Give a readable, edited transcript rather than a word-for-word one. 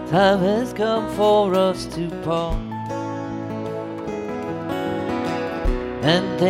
Time has come for us to part. And